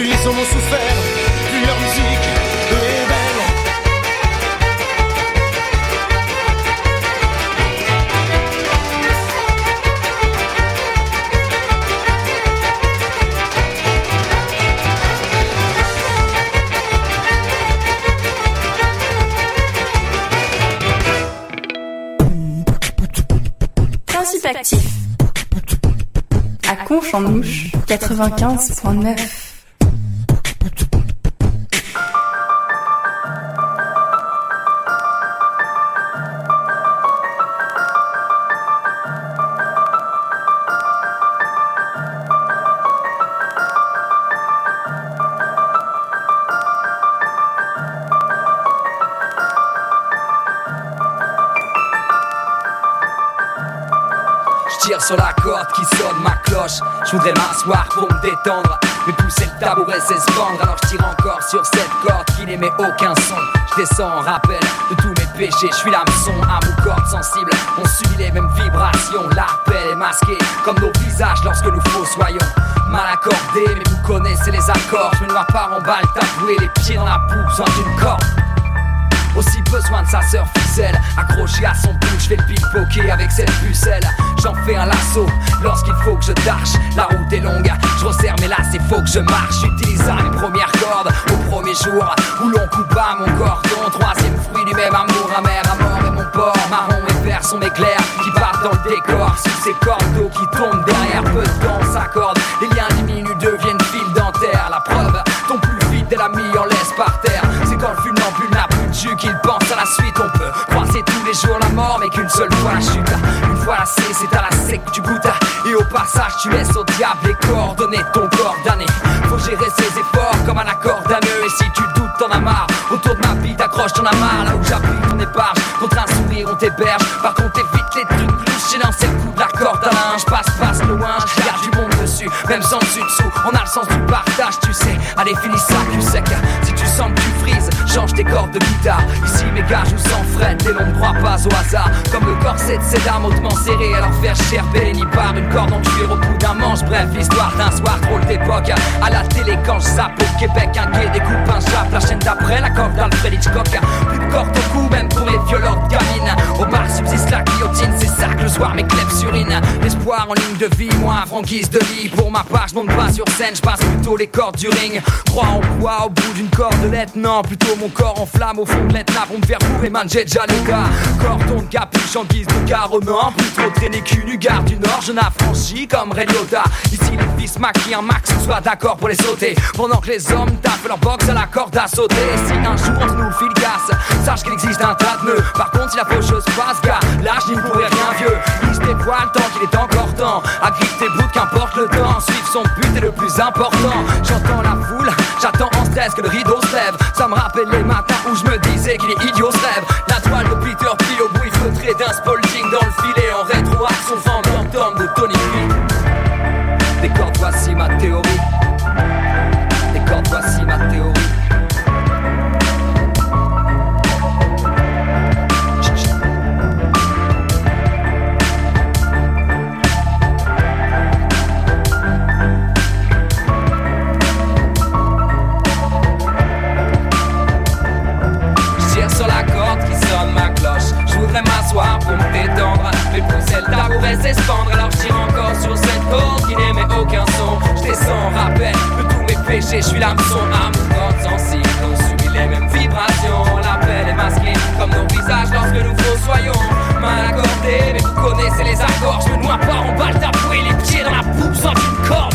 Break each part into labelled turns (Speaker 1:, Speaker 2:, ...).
Speaker 1: plus ils en ont souffert, plus leur musique est belle.
Speaker 2: Principe actif. À Conche-en-Ouche, 95.9.
Speaker 3: Sur la corde qui sonne ma cloche, je voudrais m'asseoir pour me détendre, mais pousser le tabouret c'est se pendre. Alors je tire encore sur cette corde qui n'émet aucun son. Je descends en rappel de tous mes péchés, je suis l'hameçon à mon cordes sensibles. On subit les mêmes vibrations, l'appel est masqué comme nos visages lorsque nous fossoyons. Mal accordé, mais vous connaissez les accords. Je me noie pas en balle, taboué, les pieds dans la boue, besoin d'une corde. Aussi besoin de sa sœur ficelle, accroché à son bout, je fais le pickpocket avec cette pucelle. J'en fais un lasso lorsqu'il faut que je tâche. La route est longue, je resserre mais là c'est faux que je marche. J'utilise mes premières cordes au premier jour où l'on coupe à mon cordon. Troisième fruit du même amour amer, à mort et mon porc. Marron et vert sont mes clairs qui partent dans le décor. Sous ces cordes d'eau qui tombent derrière, peu de temps s'accorde. Les liens diminuent, deviennent fil dentaire. La preuve tombe plus vite et la mis en laisse par terre. C'est quand le funambule n'a plus de jus qu'il pense à la suite. On peut croiser tous les jours la mort mais qu'une seule fois la chute. Une fois lassé c'est à la sec que tu goûtes. Et au passage tu laisses au diable les coordonnées de ton corps damné. Faut gérer ses efforts comme un accord d'un nœud. Et si tu doutes t'en as marre, autour de ma vie t'accroches ton amarre. Là où j'appuie ton épargne, contre un sourire on t'héberge. Par contre évite les trucs louches, j'ai lancé le coup de la corde à linge. Passe loin, je garde du monde dessus, même sans dessus-dessous. On a le sens du partage tu sais, allez finis ça cul sec. Si tu sens que tu frises, change tes cordes de guitare. Ici mes gars jouent sans freine, et l'on ne croit pas au hasard. Comme le corset de ces dames hautement serré, alors faire cher ni par une corde en cuir au bout d'un manche. Bref, l'histoire d'un soir drôle d'époque. À la télé quand je zappe au Québec, un gay découpe un jappe. La chaîne d'après, la corde d'Alfred Hitchcock. Plus de corde au cou, même pour les violentes gamines. Au bar subsiste la guillotine, c'est ça que le soir mes clefs s'urinent. L'espoir en ligne de vie, moi un franquise de lit. Pour ma part, je monte pas sur scène, je passe plutôt les cordes du ring. Crois en quoi au bout d'une cordelette? Non, plutôt mon corps en flamme au fond de l'étna pour me faire bourrer, man, j'ai déjà le gars. Cordon de capuche en guise de carreau, non, plutôt traîner cul nu, gare du Nord, je n'affranchis comme Ray Liotta. Ici les fils maquillent un max, on soit d'accord pour les sauter. Pendant que les hommes tapent leur boxe à la corde à sauter. Et si un jour on nous le fil casse, sache qu'il existe un tas de nœuds. Par contre si la faucheuse passe, gars, l'âge n'y pourrait rien vieux. Il se dévoile tant qu'il est encore temps. Agrippe tes bouts, qu'importe le temps. Suivre son but est le plus important. J'entends la foule, j'attends en stress que le rideau se lève. Ça me rappelle les matins où je me disais qu'il est idiot ce rêve. La toile de Peter Pile au bruit feutré d'un spalding dans le filet. En rétro-action fantôme de Tony P. Des cordes, voici ma théorie. Des cordes, voici ma théorie. M'asseoir pour me détendre, mais pousser le tabouret c'est se pendre. Alors je tire encore sur cette corde qui n'émet aucun son. Je descends en rappel de tous mes péchés, je suis l'hameçon à mon corps sensible. On subit les mêmes vibrations, l'appel est masqué comme nos visages lorsque nous fossoyons. Mal accordé, mais vous connaissez les accords. Je me noie pas en balle tabouret, les pieds dans la boue sans une corde.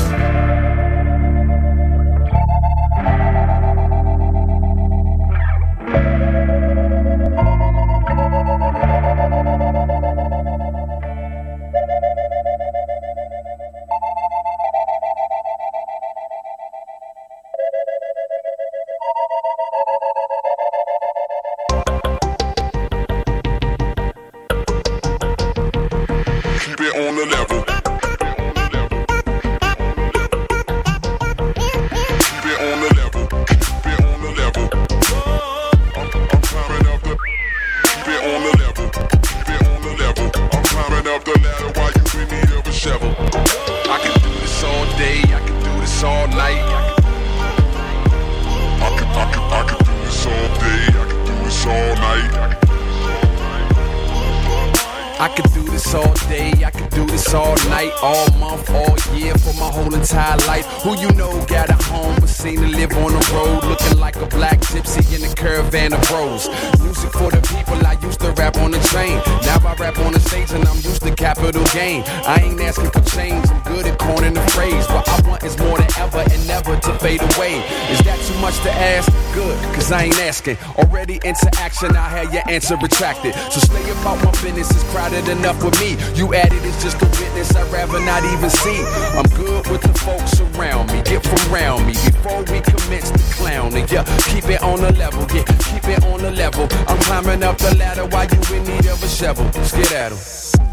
Speaker 4: day, I could do this all night, all month, all year, for my whole entire life. Who you know got a home but seen to live on the road, looking like a black gypsy in a caravan of bros. Music for the people, I used to rap on the train. Now I rap on the stage and I'm used to capital gain. I ain't asking for change, I'm good at coining the phrase. What I want is more than ever and never to fade away. Is that too much to ask? Good, cause I ain't asking. Already into action, I had your answer retracted. So stay about my business, it's crowded enough with me. You added, it's just a witness, I'd rather not even see. I'm good with the folks around me, get from around me before we commence the clowning. Yeah, keep it on the level, yeah, keep it on the level. I'm climbing up the ladder while you in need of a shovel. Let's get at 'em.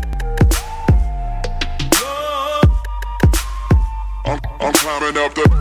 Speaker 5: I'm climbing up the.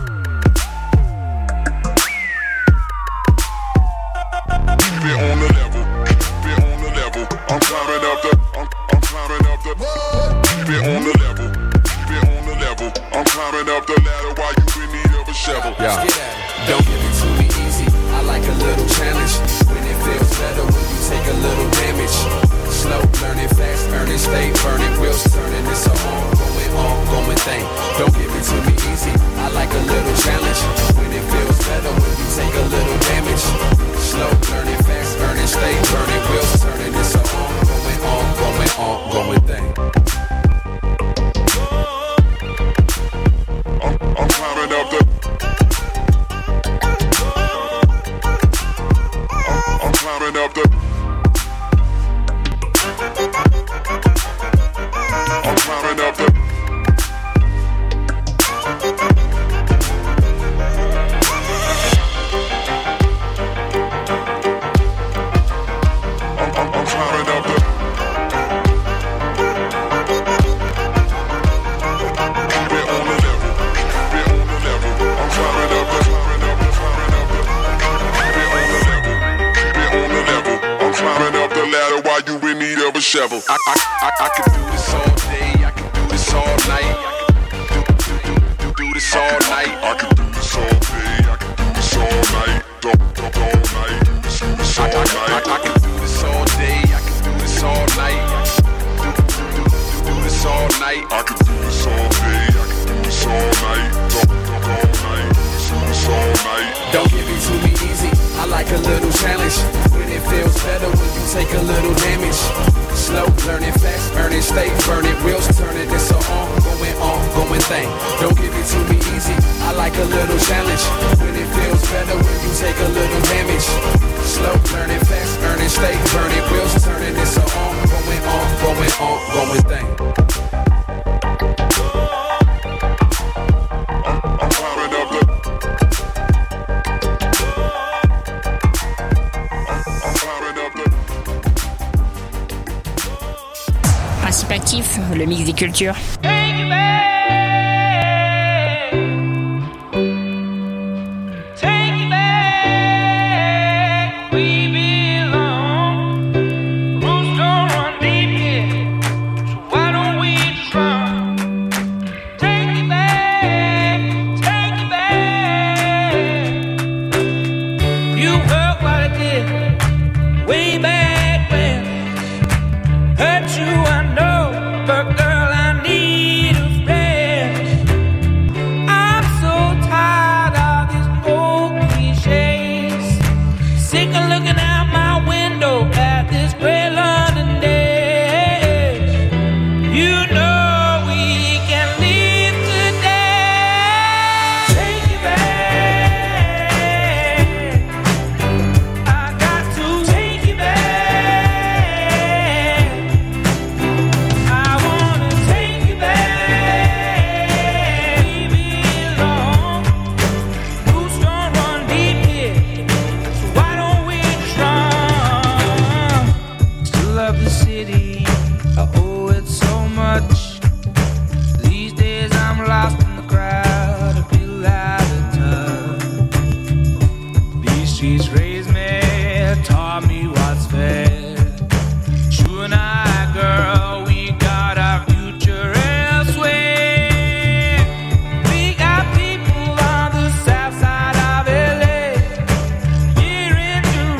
Speaker 5: Keep it on the level. Keep it on the level. I'm climbing up the. I'm climbing up the. Keep it on the level. Keep it on the level. I'm climbing up the ladder while you in need of a shovel.
Speaker 4: Yeah. Don't give it to me easy. I like a little challenge. When it feels better when you take a little damage. Slow, learning fast, earning, stay burning, wheels turning. It's an ongoing thing. Don't give it to me easy. I like a little challenge. When it feels better when you take a little damage. Slow, learning fast, earning, stay burning, wheels turning. It's an ongoing thing.
Speaker 5: I'm climbing up the. I'm climbing up the. I'm climbing up the. I'm climbing up the. Keep it on the level. Keep it on the level. I'm climbing up the. Climbing up the. Climbing up the. Keep it on the level. Keep it on the level. I'm climbing up the ladder while you in need of a shovel.
Speaker 4: I could do this all day, I could do this all night. Do this all night.
Speaker 5: I could do this all day. I could do this all night. All night. Do this all night.
Speaker 4: I could do this all day, I could do this all night. Do this all night.
Speaker 5: I could do this all day. I could do this all night. All night. Do this all night.
Speaker 4: Don't give it to me easy. I like a little challenge. When it feels better when you take a little damage. Slow, learning fast, earning, stay burning, wheels turning. It's an ongoing thing. Don't give it to me easy. I like a little challenge. When it feels better when you take a little damage. Slow, learning fast, earning, stay burning, wheels turning. It's an ongoing thing.
Speaker 5: I'm climbing up the. I'm climbing up the.
Speaker 6: Principe actif, le mix des cultures.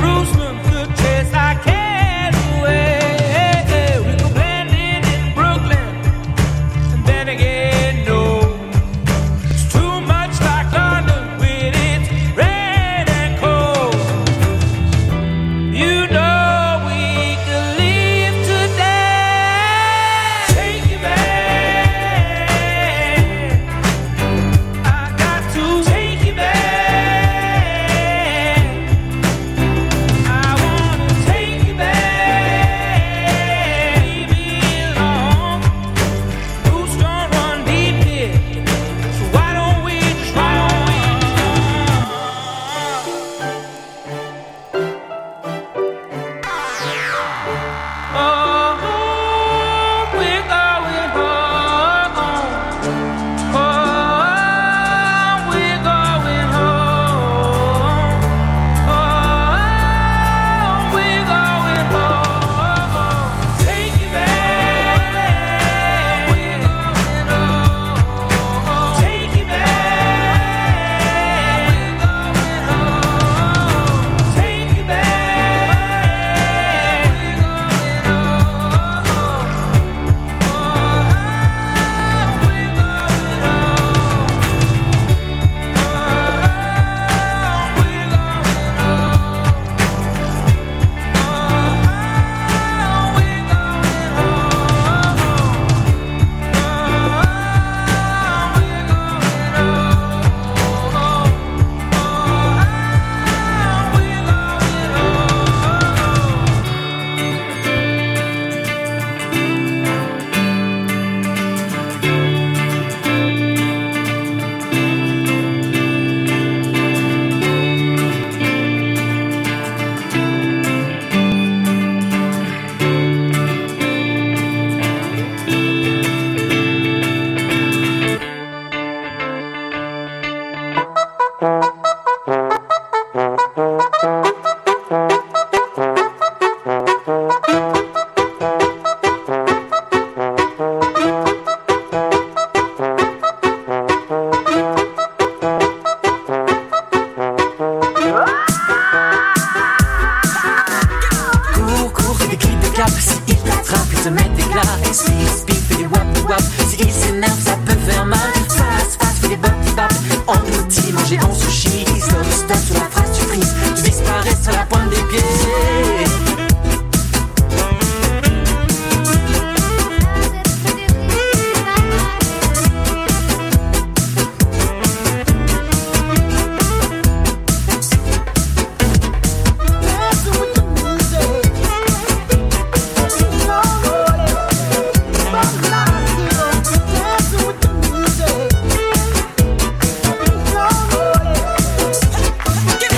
Speaker 7: Brooklyn. franchise. Non-stop sur la phrase, tu frises, tu disparais sur la pointe des pieds.
Speaker 8: Give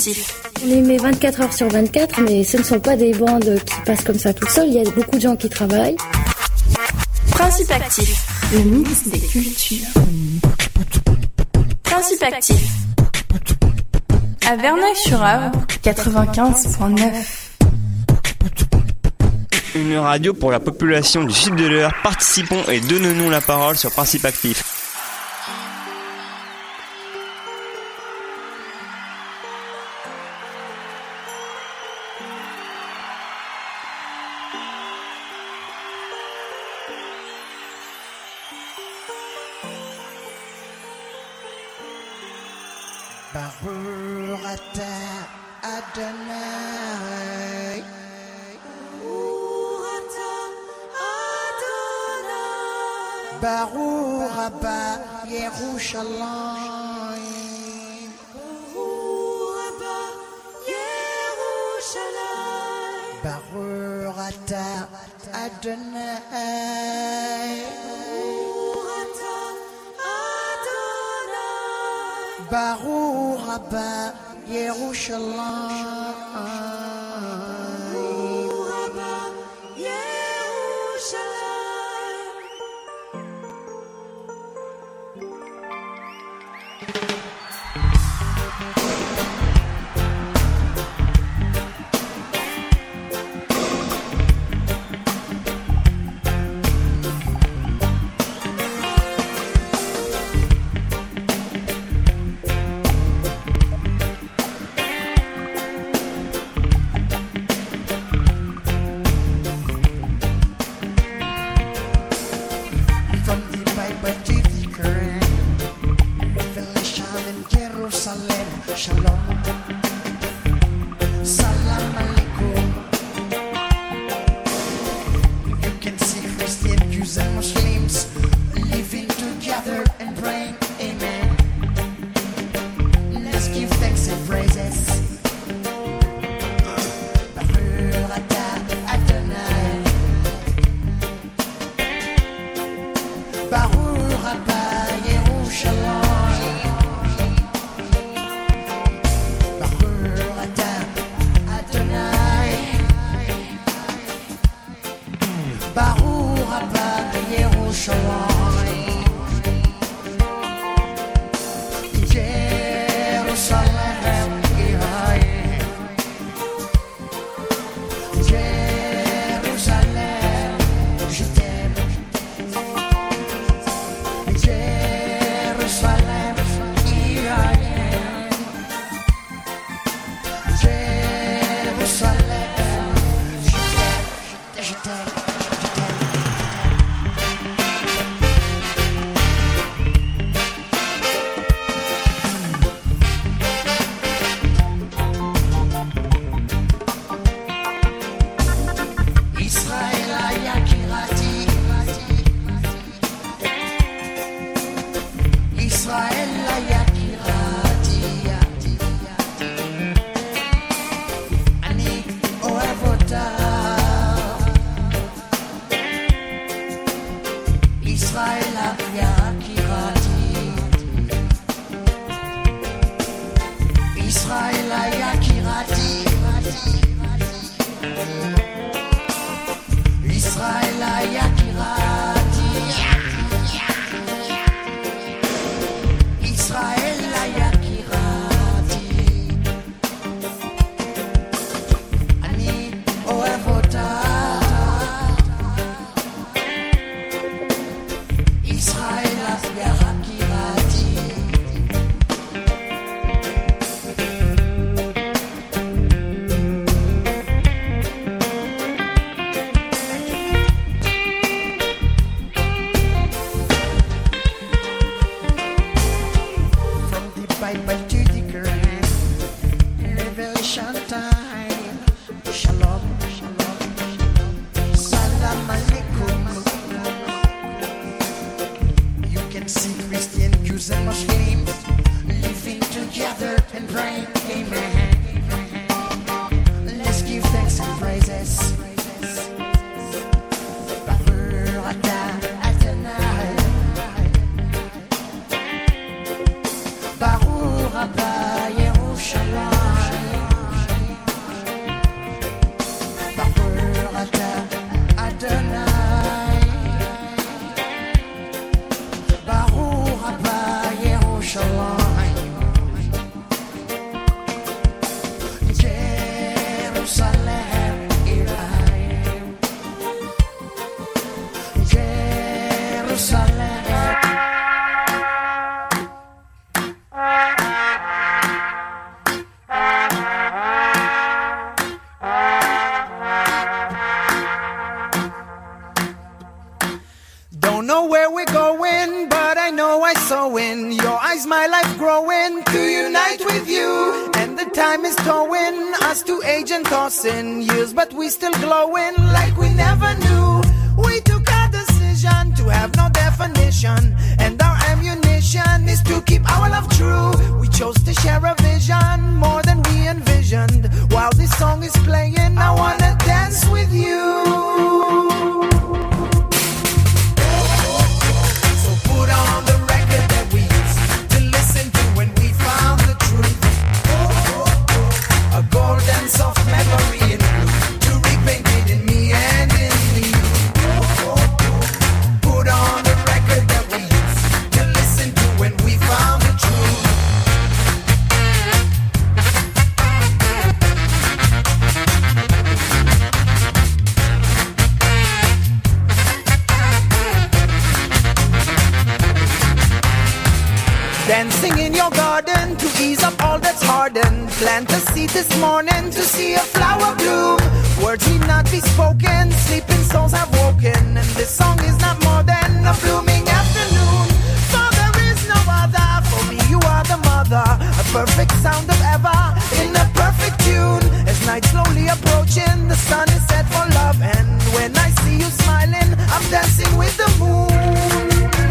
Speaker 2: Principactif.
Speaker 8: On les met 24 heures sur 24, mais ce ne sont pas des bandes qui passent comme ça toutes seules. Il y a beaucoup de gens qui travaillent.
Speaker 2: Principactif, le mix des cultures. Principactif. À Verneuil-sur-Avre, 95.9.
Speaker 9: Une radio pour la population du sud de l'Eure. Participons et donnons-nous la parole sur Principactif.
Speaker 1: Barurata Adonai. Barur Rabba Yerushalayim. Barur Ata Adonai. Barur Rabba Yerushalayim. Barur Rabba Yerushalayim. Don't know where we're going, but I know I saw in your eyes my life growing to unite with you. And the time is towing us to age and tossing years, but we still glowing like we never knew. We took our decision to have no definition, and our ammunition is to keep our love true. We chose to share a vision more than we envisioned. While this song is playing, I wanna dance with you. Put on the record that we used to listen to when we found the truth. A golden soft memory in blue to repaint it in me and in you. Put on the record that we used to listen to when we found the truth. Dancing in your garden to ease up all that's hardened. Plant a seed this morning to see a flower bloom. Words need not be spoken, sleeping souls have woken. And this song is not more than a blooming afternoon. For there is no other, for me you are the mother. A perfect sound of ever, in a perfect tune. As night slowly approaching, the sun is set for love. And when I see you smiling, I'm dancing with the moon.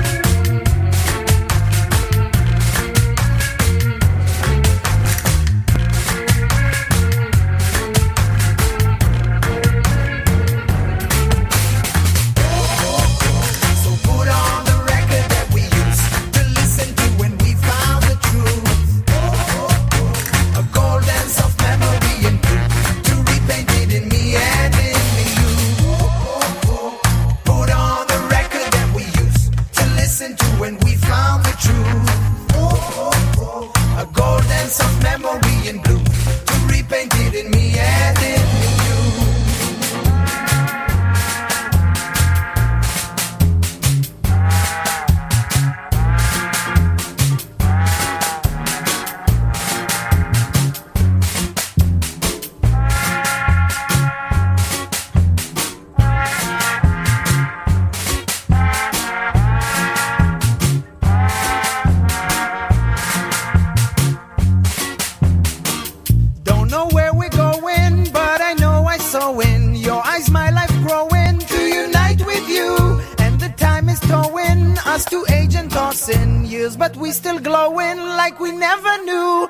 Speaker 1: But we still glowing like we never knew.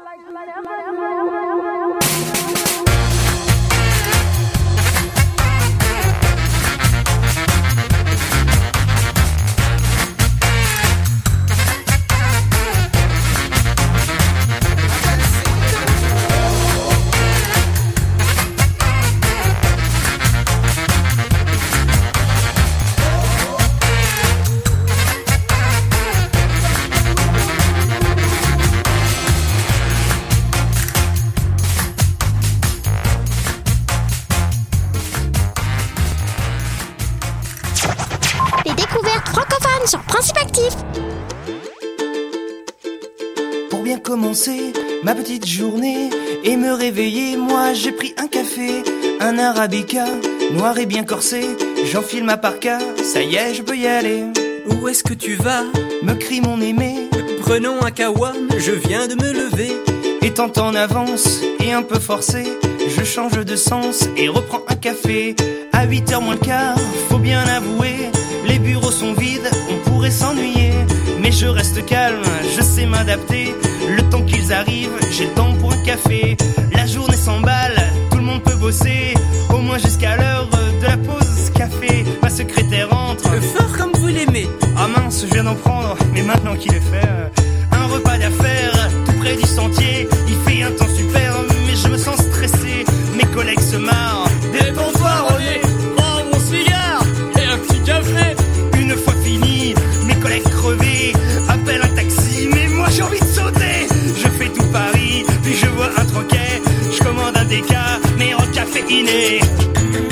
Speaker 10: Sur Principe Actif.
Speaker 11: Pour bien commencer ma petite journée et me réveiller, moi j'ai pris un café, un arabica, noir et bien corsé. J'enfile ma parka, ça y est, je peux y aller.
Speaker 12: Où est-ce que tu vas?
Speaker 11: Me crie mon aimé.
Speaker 12: Prenons un kawa, je viens de me lever.
Speaker 11: Étant en avance et un peu forcé, je change de sens et reprends un café. À 8h moins le quart, faut bien avouer, les bureaux sont vides, on pourrait s'ennuyer. Mais je reste calme, je sais m'adapter. Le temps qu'ils arrivent, j'ai le temps pour un café. La journée s'emballe, tout le monde peut bosser, au moins jusqu'à l'heure de la pause café. Ma secrétaire entre,
Speaker 12: fort comme vous l'aimez.
Speaker 11: Ah mince, je viens d'en prendre, mais maintenant qu'il est fait, un repas d'affaires, tout près du sentier. Il fait un temps super, mais je me sens stressé. Mes collègues se marrent.
Speaker 12: Détends-toi, René, prends mon cigare et un petit café.
Speaker 11: Une fois fini, mes collègues crevés appellent un taxi, mais moi j'ai envie de sauter. Je fais tout Paris, puis je vois un troquet. Je commande un déca, mais en caféiné.